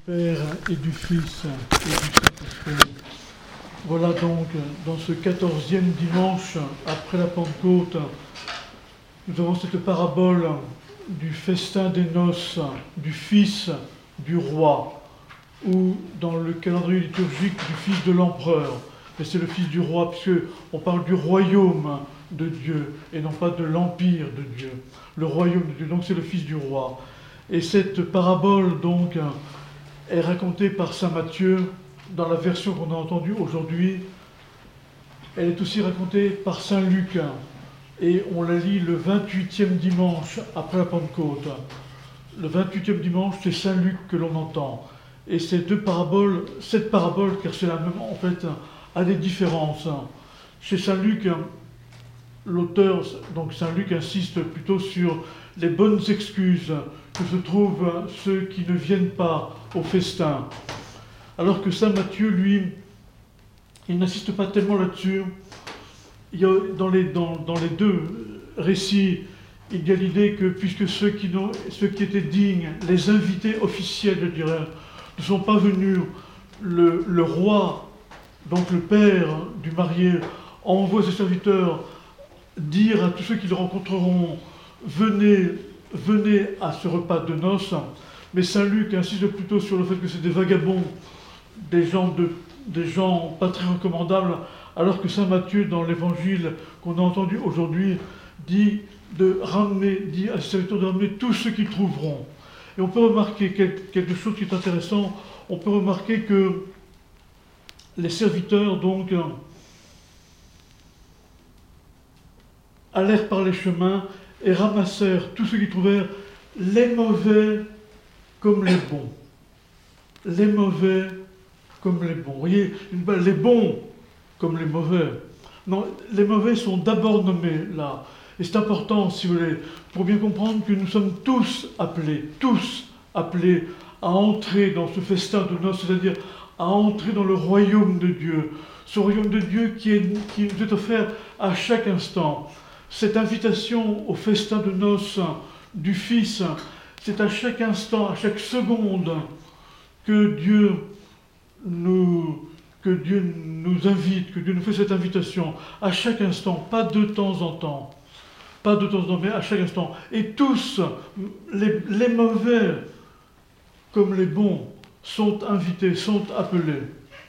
Père et du Fils et du Saint-Esprit. Voilà donc, dans ce 14e dimanche après la Pentecôte, nous avons cette parabole du festin des noces, du Fils du roi, ou dans le calendrier liturgique du Fils de l'empereur. Mais c'est le Fils du roi, puisqu'on parle du royaume de Dieu, et non pas de l'empire de Dieu. Le royaume de Dieu, donc c'est le Fils du roi. Et cette parabole, donc, est racontée par saint Matthieu dans la version qu'on a entendue aujourd'hui. Elle est aussi racontée par saint Luc, et on la lit le 28e dimanche après la Pentecôte. Le 28e dimanche, c'est saint Luc que l'on entend. Et cette parabole, car c'est la même, en fait, a des différences. Chez saint Luc, l'auteur, donc saint Luc, insiste plutôt sur les bonnes excuses que se trouvent ceux qui ne viennent pas au festin. Alors que saint Matthieu, lui, il n'insiste pas tellement là-dessus. Il y a, dans les deux récits, il y a l'idée que puisque ceux qui étaient dignes, les invités officiels, je dirais, ne sont pas venus, le roi, donc le père du marié, envoie ses serviteurs dire à tous ceux qui le rencontreront, venez à ce repas de noces. Mais saint Luc insiste plutôt sur le fait que c'est des vagabonds, des gens pas très recommandables, alors que saint Matthieu, dans l'évangile qu'on a entendu aujourd'hui, dit à ses serviteurs de ramener tous ceux qu'ils trouveront. Et on peut remarquer quelque chose qui est intéressant. On peut remarquer que les serviteurs, donc, allèrent par les chemins et ramassèrent tous ceux qu'ils trouvèrent, les mauvais comme les bons. Les mauvais comme les bons. Vous voyez, les bons comme les mauvais. Non, les mauvais sont d'abord nommés là. Et c'est important, si vous voulez, pour bien comprendre que nous sommes tous appelés à entrer dans ce festin de noces, c'est-à-dire à entrer dans le royaume de Dieu. Ce royaume de Dieu qui nous est offert à chaque instant. Cette invitation au festin de noces du Fils, c'est à chaque instant, à chaque seconde, que Dieu nous invite, que Dieu nous fait cette invitation, à chaque instant, pas de temps en temps, mais à chaque instant. Et tous, les mauvais comme les bons, sont invités, sont appelés.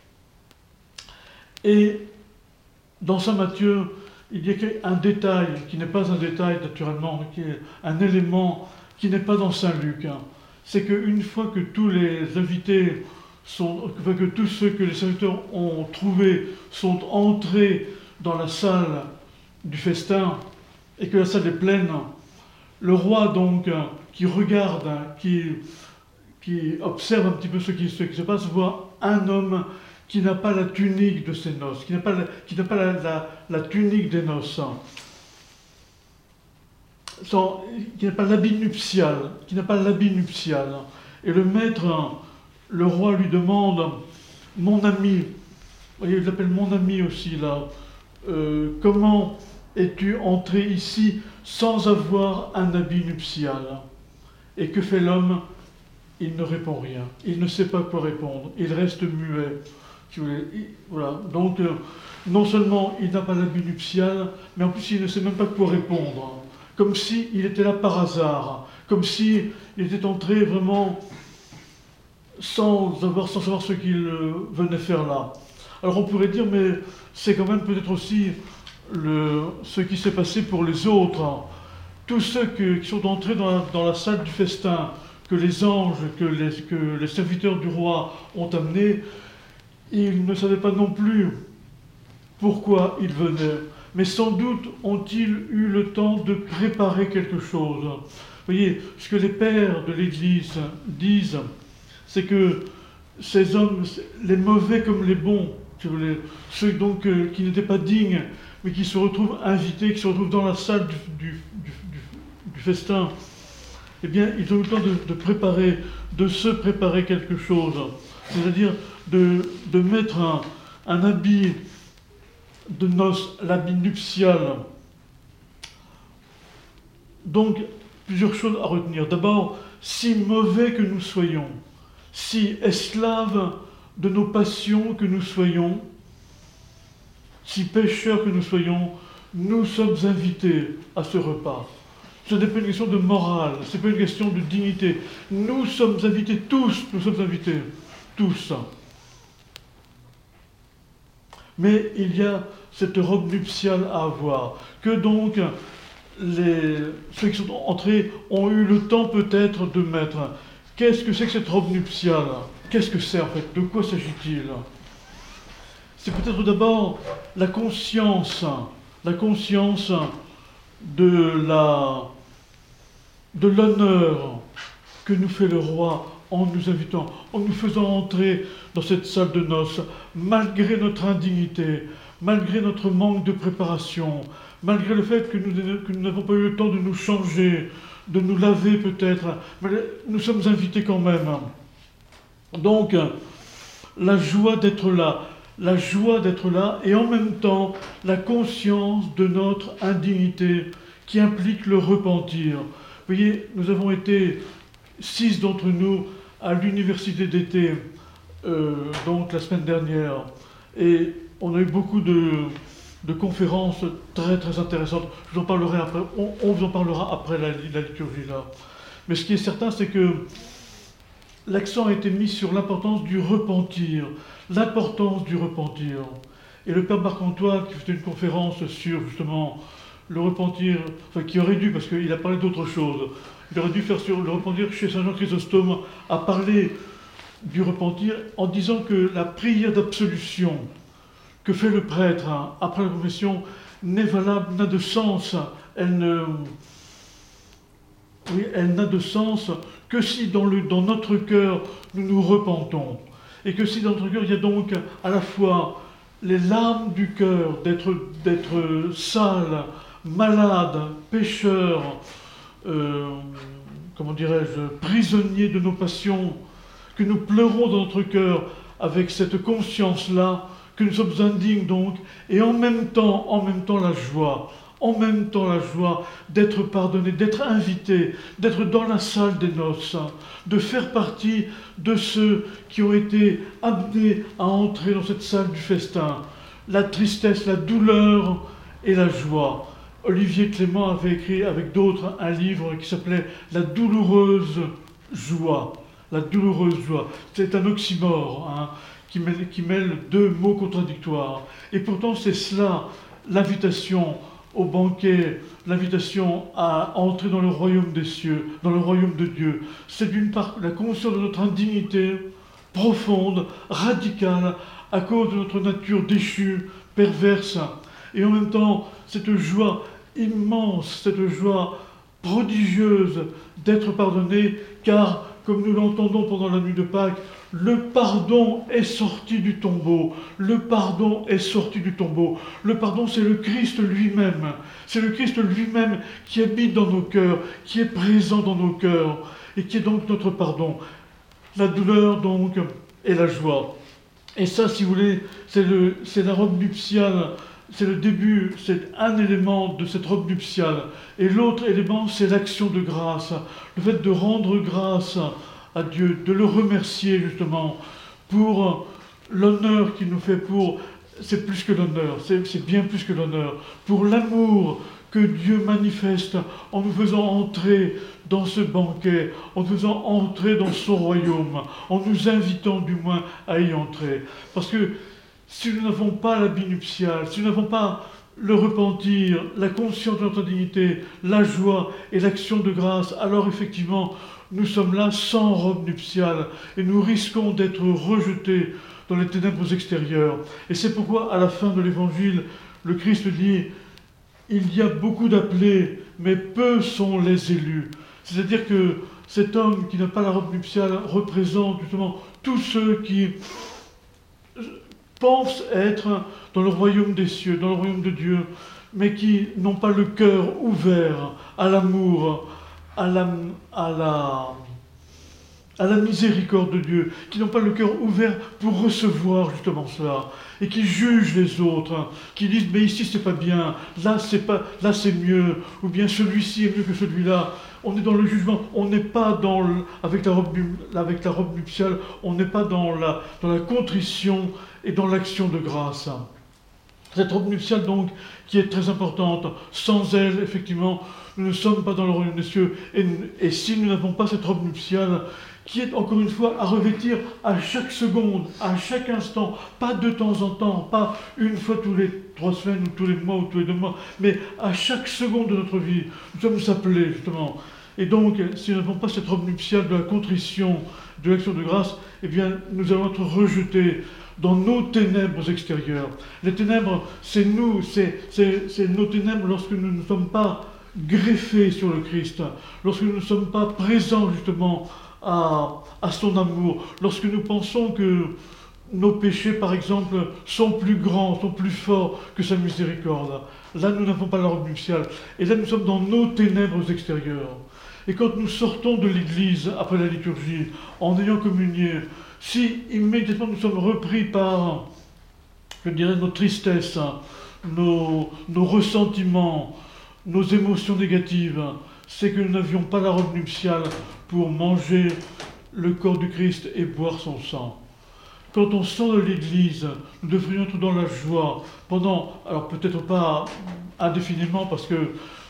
Et dans saint Matthieu, il y a un détail, qui n'est pas un détail naturellement, qui est un élément qui n'est pas dans saint Luc. C'est qu'une fois que tous les invités que tous ceux que les serviteurs ont trouvés sont entrés dans la salle du festin et que la salle est pleine, le roi donc qui regarde, qui observe un petit peu ce qui se passe, voit un homme qui n'a pas la tunique de ses noces, qui n'a pas la tunique des noces, qui n'a pas l'habit nuptial, Et le maître, le roi lui demande, mon ami, vous voyez, il l'appelle mon ami aussi là, comment es-tu entré ici sans avoir un habit nuptial? Et que fait l'homme? Il ne répond rien, il ne sait pas quoi répondre, il reste muet. Si vous voulez. Voilà. Donc, non seulement il n'a pas l'habit nuptial, mais en plus il ne sait même pas quoi répondre. Comme s'il était là par hasard, comme s'il était entré vraiment sans savoir ce qu'il venait faire là. Alors on pourrait dire, mais c'est quand même peut-être aussi ce qui s'est passé pour les autres. Tous ceux qui sont entrés dans la salle du festin, que les anges, que les serviteurs du roi ont amenés, ils ne savaient pas non plus pourquoi ils venaient. Mais sans doute ont-ils eu le temps de préparer quelque chose. Vous voyez, ce que les pères de l'Église disent, c'est que ces hommes, les mauvais comme les bons, si vous voulez, ceux donc qui n'étaient pas dignes, mais qui se retrouvent invités, qui se retrouvent dans la salle du festin, eh bien, ils ont eu le temps de se préparer quelque chose. C'est-à-dire de mettre un habit de noces, l'habit nuptial. Donc, plusieurs choses à retenir. D'abord, si mauvais que nous soyons, si esclaves de nos passions que nous soyons, si pécheurs que nous soyons, nous sommes invités à ce repas. Ce n'est pas une question de morale, ce n'est pas une question de dignité. Nous sommes invités tous, nous sommes invités tous. Mais il y a cette robe nuptiale à avoir, que donc ceux qui sont entrés ont eu le temps peut-être de mettre. Qu'est-ce que c'est que cette robe nuptiale? Qu'est-ce que c'est en fait? De quoi s'agit-il? C'est peut-être d'abord la conscience de l'honneur que nous fait le roi en nous invitant, en nous faisant entrer dans cette salle de noces, malgré notre indignité, malgré notre manque de préparation, malgré le fait que nous n'avons pas eu le temps de nous changer, de nous laver peut-être, mais nous sommes invités quand même. Donc, la joie d'être là, et en même temps, la conscience de notre indignité qui implique le repentir. Vous voyez, nous avons été 6 d'entre nous à l'université d'été, donc la semaine dernière, et on a eu beaucoup de conférences très très intéressantes. Je vous en parlerai après, on vous en parlera après la liturgie là. Mais ce qui est certain, c'est que l'accent a été mis sur l'importance du repentir. Et le père Marc-Antoine, qui faisait une conférence sur justement le repentir, enfin qui aurait dû, parce qu'il a parlé d'autre chose, il aurait dû faire sur le repentir chez Saint Jean Chrysostome, a parlé du repentir en disant que la prière d'absolution que fait le prêtre après la confession n'est valable, n'a de sens, elle n'a de sens que si dans notre cœur nous nous repentons. Et que si dans notre cœur il y a donc à la fois les larmes du cœur d'être sale, malade, pécheur, comment dirais-je, prisonnier de nos passions, que nous pleurons dans notre cœur avec cette conscience-là, que nous sommes indignes donc, et en même temps la joie, d'être pardonné, d'être invité, d'être dans la salle des noces, de faire partie de ceux qui ont été amenés à entrer dans cette salle du festin. La tristesse, la douleur et la joie. Olivier Clément avait écrit avec d'autres un livre qui s'appelait « La douloureuse joie ». La douloureuse joie. C'est un oxymore qui mêle 2 mots contradictoires. Et pourtant c'est cela, l'invitation au banquet, l'invitation à entrer dans le royaume des cieux, dans le royaume de Dieu. C'est d'une part la conscience de notre indignité profonde, radicale, à cause de notre nature déchue, perverse, et en même temps cette joie immense, cette joie prodigieuse d'être pardonné, car, comme nous l'entendons pendant la nuit de Pâques, le pardon est sorti du tombeau. Le pardon est sorti du tombeau. Le pardon, c'est le Christ lui-même. C'est le Christ lui-même qui habite dans nos cœurs, qui est présent dans nos cœurs, et qui est donc notre pardon. La douleur, donc, et la joie. Et ça, si vous voulez, c'est la robe nuptiale, c'est le début, c'est un élément de cette robe nuptiale. Et l'autre élément, c'est l'action de grâce. Le fait de rendre grâce à Dieu, de le remercier justement pour l'honneur qu'il nous fait, c'est plus que l'honneur, c'est bien plus que l'honneur, pour l'amour que Dieu manifeste en nous faisant entrer dans ce banquet, en nous faisant entrer dans son royaume, en nous invitant du moins à y entrer. Parce que si nous n'avons pas l'habit nuptial, si nous n'avons pas le repentir, la conscience de notre dignité, la joie et l'action de grâce, alors effectivement, nous sommes là sans robe nuptiale et nous risquons d'être rejetés dans les ténèbres extérieures. Et c'est pourquoi, à la fin de l'Évangile, le Christ dit « Il y a beaucoup d'appelés, mais peu sont les élus ». C'est-à-dire que cet homme qui n'a pas la robe nuptiale représente justement tous ceux qui pensent être dans le royaume des cieux, dans le royaume de Dieu, mais qui n'ont pas le cœur ouvert à l'amour, à la miséricorde de Dieu, qui n'ont pas le cœur ouvert pour recevoir justement cela, et qui jugent les autres, qui disent « mais ici c'est pas bien, là c'est mieux, ou bien celui-ci est mieux que celui-là ». on est dans le jugement, on n'est pas avec la robe nuptiale, on n'est pas dans la contrition et dans l'action de grâce. Cette robe nuptiale donc, qui est très importante, sans elle, effectivement, nous ne sommes pas dans le royaume des cieux, et si nous n'avons pas cette robe nuptiale, qui est encore une fois à revêtir à chaque seconde, à chaque instant, pas de temps en temps, pas une fois tous les 3 semaines ou tous les mois ou tous les 2 mois, mais à chaque seconde de notre vie, nous sommes appelés justement. Et donc, si nous n'avons pas cette robe nuptiale de la contrition, de l'action de grâce, eh bien, nous allons être rejetés dans nos ténèbres extérieures. Les ténèbres, c'est nous, c'est nos ténèbres lorsque nous ne sommes pas greffés sur le Christ, lorsque nous ne sommes pas présents justement à son amour, lorsque nous pensons que nos péchés, par exemple, sont plus grands, sont plus forts que sa miséricorde. Là, nous n'avons pas la robe nuptiale. Et là, nous sommes dans nos ténèbres extérieures. Et quand nous sortons de l'église, après la liturgie, en ayant communié, si immédiatement nous sommes repris par, je dirais, nos tristesses, nos ressentiments, nos émotions négatives, c'est que nous n'avions pas la robe nuptiale pour manger le corps du Christ et boire son sang. Quand on sort de l'église, nous devrions être dans la joie pendant, alors peut-être pas indéfiniment, parce que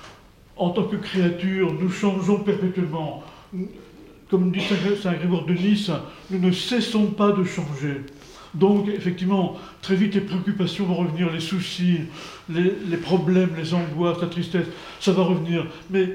en tant que créature, nous changeons perpétuellement. Comme dit Saint Grégoire de Nice, nous ne cessons pas de changer. Donc, effectivement, très vite, les préoccupations vont revenir, les soucis, les problèmes, les angoisses, la tristesse, ça va revenir. Mais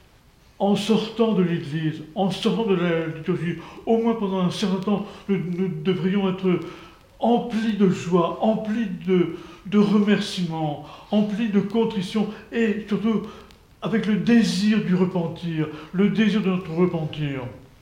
en sortant de l'Église, en sortant de la liturgie, au moins pendant un certain temps, nous devrions être emplis de joie, emplis de remerciements, emplis de contrition et surtout avec le désir du repentir, le désir de notre repentir.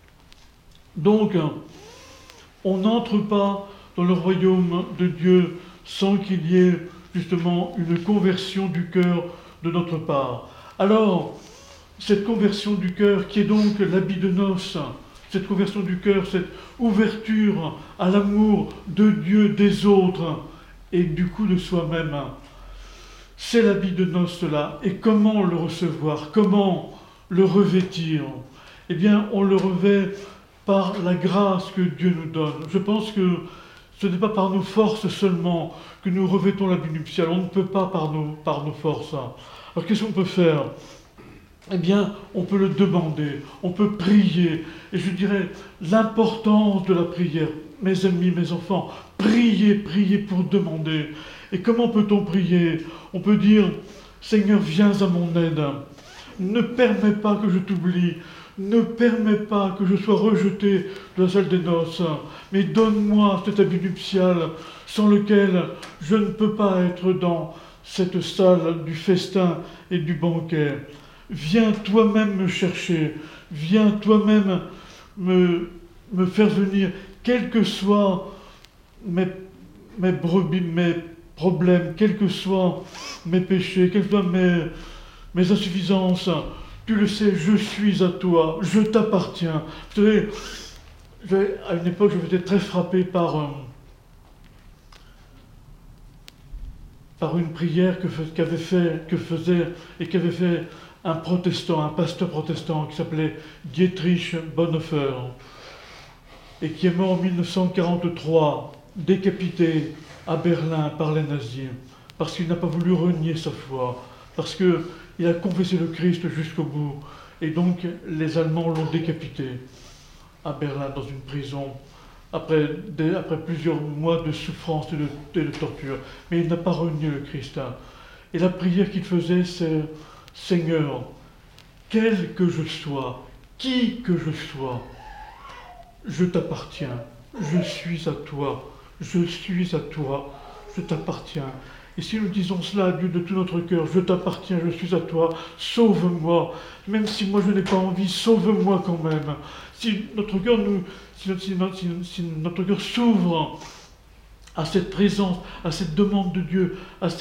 Donc, on n'entre pas dans le royaume de Dieu sans qu'il y ait justement une conversion du cœur de notre part. Alors, cette conversion du cœur qui est donc l'habit de noces, cette conversion du cœur, cette ouverture à l'amour de Dieu, des autres et du coup de soi-même, c'est l'habit de noces cela. Et comment le recevoir? Comment le revêtir? Eh bien, on le revêt par la grâce que Dieu nous donne. Je pense que ce n'est pas par nos forces seulement que nous revêtons l'habit nuptial. On ne peut pas par nos forces. Alors qu'est-ce qu'on peut faire? Eh bien, on peut le demander, on peut prier. Et je dirais l'importance de la prière. Mes amis, mes enfants, priez, priez pour demander. Et comment peut-on prier? On peut dire, Seigneur, viens à mon aide. Ne permets pas que je t'oublie. Ne permets pas que je sois rejeté de la salle des noces. Mais donne-moi cet habit nuptial sans lequel je ne peux pas être dans cette salle du festin et du banquet. Viens toi-même me chercher, viens toi-même me faire venir, quels que soient mes brebis, mes problèmes, quels que soient mes péchés, quelles que soient mes insuffisances. Tu le sais, je suis à toi, je t'appartiens. Vous savez, à une époque, j'étais très frappé par une prière que faisait un protestant, un pasteur protestant qui s'appelait Dietrich Bonhoeffer et qui est mort en 1943, décapité à Berlin par les nazis, parce qu'il n'a pas voulu renier sa foi, parce qu'il a confessé le Christ jusqu'au bout, et donc les Allemands l'ont décapité à Berlin dans une prison, après plusieurs mois de souffrance et de torture. Mais il n'a pas renié le Christ. Et la prière qu'il faisait, c'est « Seigneur, quel que je sois, qui que je sois, je t'appartiens, je suis à toi, je suis à toi, je t'appartiens. » Et si nous disons cela à Dieu de tout notre cœur, je t'appartiens, je suis à toi, sauve-moi, même si moi je n'ai pas envie, sauve-moi quand même. Si notre cœur s'ouvre à cette présence, à cette demande de Dieu,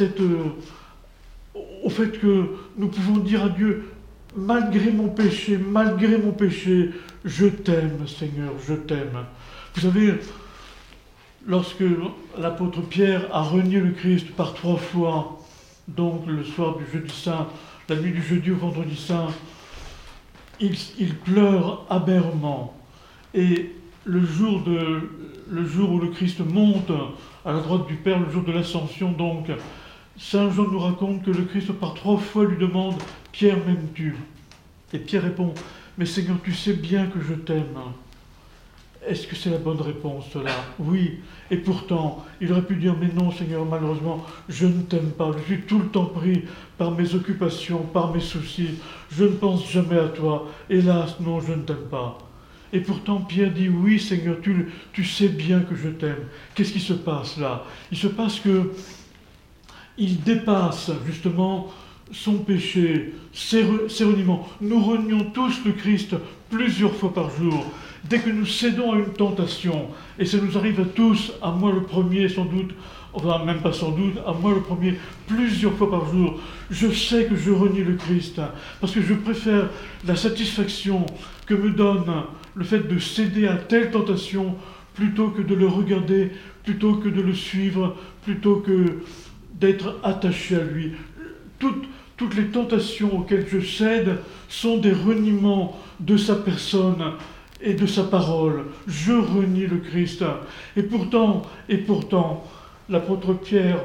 au fait que nous pouvons dire à Dieu, malgré mon péché, je t'aime, Seigneur, je t'aime. Vous savez, lorsque l'apôtre Pierre a renié le Christ par 3 fois, donc le soir du jeudi saint, la nuit du jeudi au vendredi saint, il pleure amèrement. Et le jour où le Christ monte à la droite du Père, le jour de l'Ascension, donc, Saint Jean nous raconte que le Christ par 3 fois lui demande « Pierre, m'aimes-tu » Et Pierre répond « Mais Seigneur, tu sais bien que je t'aime. » Est-ce que c'est la bonne réponse, cela? Oui. Et pourtant, il aurait pu dire « Mais non, Seigneur, malheureusement, je ne t'aime pas. Je suis tout le temps pris par mes occupations, par mes soucis. Je ne pense jamais à toi. Hélas, non, je ne t'aime pas. » Et pourtant, Pierre dit « Oui, Seigneur, tu sais bien que je t'aime. » Qu'est-ce qui se passe là? Il se passe que il dépasse justement son péché, ses reniements. Nous renions tous le Christ plusieurs fois par jour. Dès que nous cédons à une tentation, et ça nous arrive à tous, à moi le premier sans doute, enfin même pas sans doute, à moi le premier, plusieurs fois par jour, je sais que je renie le Christ, parce que je préfère la satisfaction que me donne le fait de céder à telle tentation, plutôt que de le regarder, plutôt que de le suivre, plutôt que d'être attaché à lui. Toutes les tentations auxquelles je cède sont des reniements de sa personne et de sa parole. Je renie le Christ. Et pourtant, l'apôtre Pierre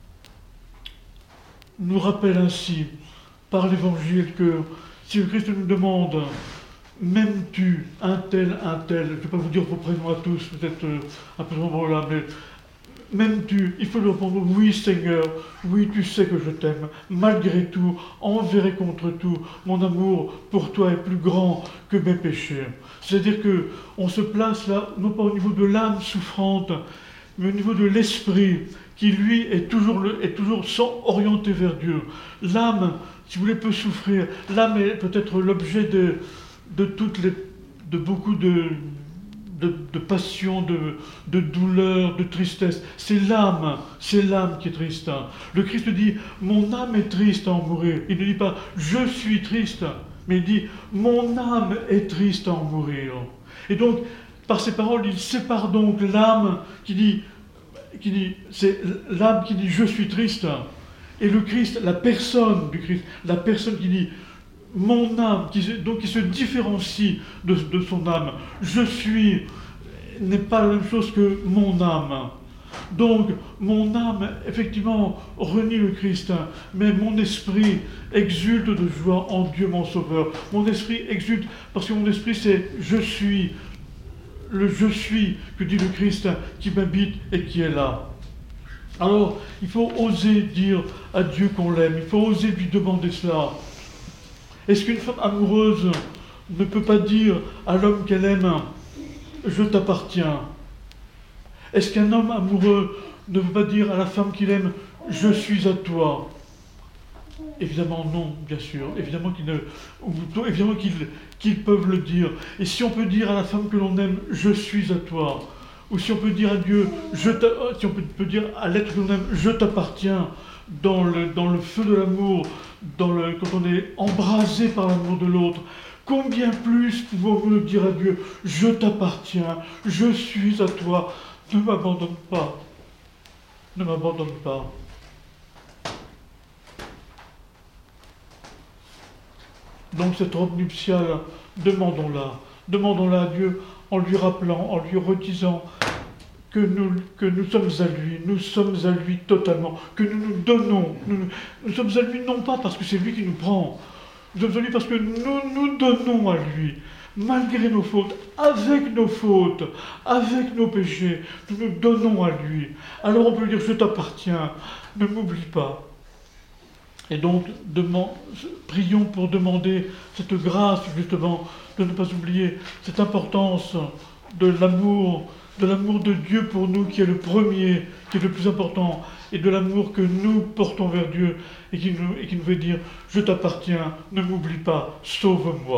nous rappelle ainsi, par l'Évangile, que si le Christ nous demande « M'aimes-tu un tel ?» Je ne vais pas vous dire vos prénoms à tous, peut-être un peu trop là, mais m'aimes-tu? Il faut lui répondre « Oui, Seigneur, oui, tu sais que je t'aime. Malgré tout, envers et contre tout, mon amour pour toi est plus grand que mes péchés. » C'est-à-dire qu'on se place là, non pas au niveau de l'âme souffrante, mais au niveau de l'esprit, qui lui est toujours orienté vers Dieu. L'âme, si vous voulez, peut souffrir. L'âme est peut-être l'objet de beaucoup de passion, de douleur, de tristesse. C'est l'âme qui est triste. Le Christ dit « Mon âme est triste à en mourir ». Il ne dit pas « Je suis triste », mais il dit « Mon âme est triste à en mourir ». Et donc, par ces paroles, il sépare donc l'âme c'est l'âme qui dit « Je suis triste », et le Christ, la personne du Christ, la personne qui dit « Mon âme », qui se différencie de son âme. « Je suis » n'est pas la même chose que « mon âme ». Donc, mon âme, effectivement, renie le Christ, mais mon esprit exulte de joie en Dieu mon Sauveur. Mon esprit exulte parce que mon esprit, c'est « je suis », le « je suis » que dit le Christ qui m'habite et qui est là. Alors, il faut oser dire à Dieu qu'on l'aime, il faut oser lui demander cela. Est-ce qu'une femme amoureuse ne peut pas dire à l'homme qu'elle aime « je t'appartiens » ? Est-ce qu'un homme amoureux ne peut pas dire à la femme qu'il aime « je suis à toi » ? Évidemment non, bien sûr. Évidemment qu'ils peuvent le dire. Et si on peut dire à la femme que l'on aime « je suis à toi », ou si on peut dire à Dieu si on peut dire à l'être que l'on aime « je t'appartiens » dans le feu de l'amour, quand on est embrasé par l'amour de l'autre, combien plus pouvons-nous le dire à Dieu « je t'appartiens, je suis à toi ». Ne m'abandonne pas. Ne m'abandonne pas. Donc cette robe nuptiale, demandons-la. Demandons-la à Dieu en lui rappelant, en lui redisant que nous sommes à lui. Nous sommes à lui totalement. Que nous nous donnons. Nous sommes à lui non pas parce que c'est lui qui nous prend. Nous sommes à lui parce que nous nous donnons à lui. Malgré nos fautes, avec nos péchés, nous nous donnons à lui. Alors on peut lui dire « je t'appartiens, ne m'oublie pas ». Et donc, prions pour demander cette grâce, justement, de ne pas oublier cette importance de l'amour de Dieu pour nous, qui est le premier, qui est le plus important, et de l'amour que nous portons vers Dieu, et qui nous veut dire « je t'appartiens, ne m'oublie pas, sauve-moi ».